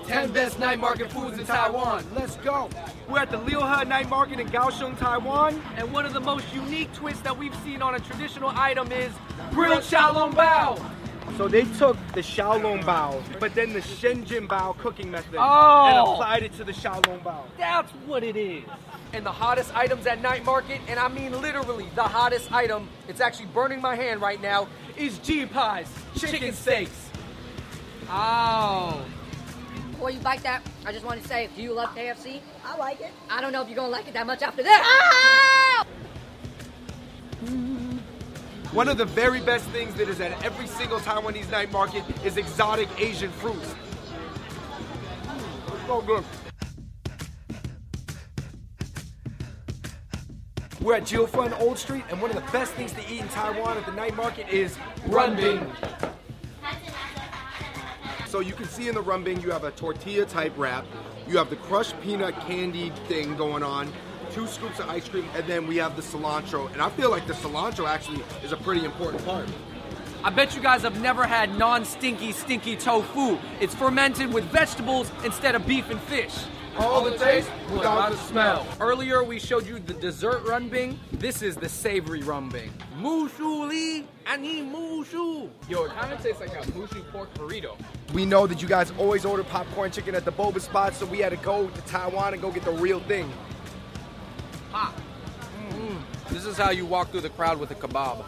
10 best night market foods in Taiwan. Let's go. We're at the Liuhe Night Market in Kaohsiung, Taiwan. And one of the most unique twists that we've seen on a traditional item is grilled xiaolongbao. So they took the xiaolongbao, but then the Shenjinbao cooking method and applied it to the xiaolongbao. That's what it is. And the hottest items at night market, and I mean literally the hottest item, it's actually burning my hand right now, is G Pies, chicken steaks. Oh. Before you bite that, I just want to say, do you love KFC? I like it. I don't know if you're going to like it that much after this. Ah! One of the very best things that is at every single Taiwanese night market is exotic Asian fruits. So good. We're at Jiufen Old Street, and one of the best things to eat in Taiwan at the night market is runbing. So you can see in the runbing, you have a tortilla type wrap, you have the crushed peanut candy thing going on, 2 scoops of ice cream, and then we have the cilantro. And I feel like the cilantro actually is a pretty important part. I bet you guys have never had non-stinky, stinky tofu. It's fermented with vegetables instead of beef and fish. All the taste without the smell. Earlier we showed you the dessert runbing. This is the savory runbing. Mushu li, I need mushu. Yo, it kind of tastes like a mushu pork burrito. We know that you guys always order popcorn chicken at the boba spot, so we had to go to Taiwan and go get the real thing. Hot. This is how you walk through the crowd with a kebab.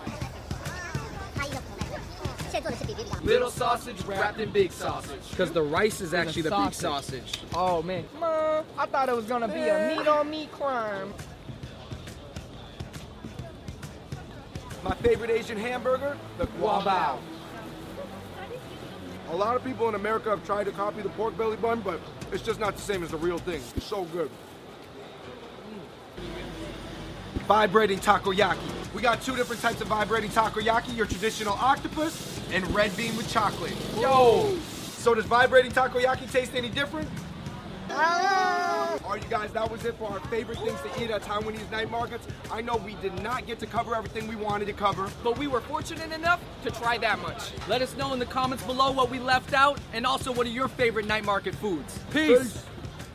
Little sausage wrapped in big sausage. Because the rice is actually the big sausage. Oh man, I thought it was gonna be a meat-on-meat crime. My favorite Asian hamburger, the guabao. A lot of people in America have tried to copy the pork belly bun, but it's just not the same as the real thing. It's so good. Vibrating takoyaki. We got 2 different types of vibrating takoyaki, your traditional octopus and red bean with chocolate. Yo! So does vibrating takoyaki taste any different? Alright you guys, that was it for our favorite things to eat at Taiwanese night markets. I know we did not get to cover everything we wanted to cover, But we were fortunate enough to try that much. Let us know in the comments below what we left out and also what are your favorite night market foods. Peace.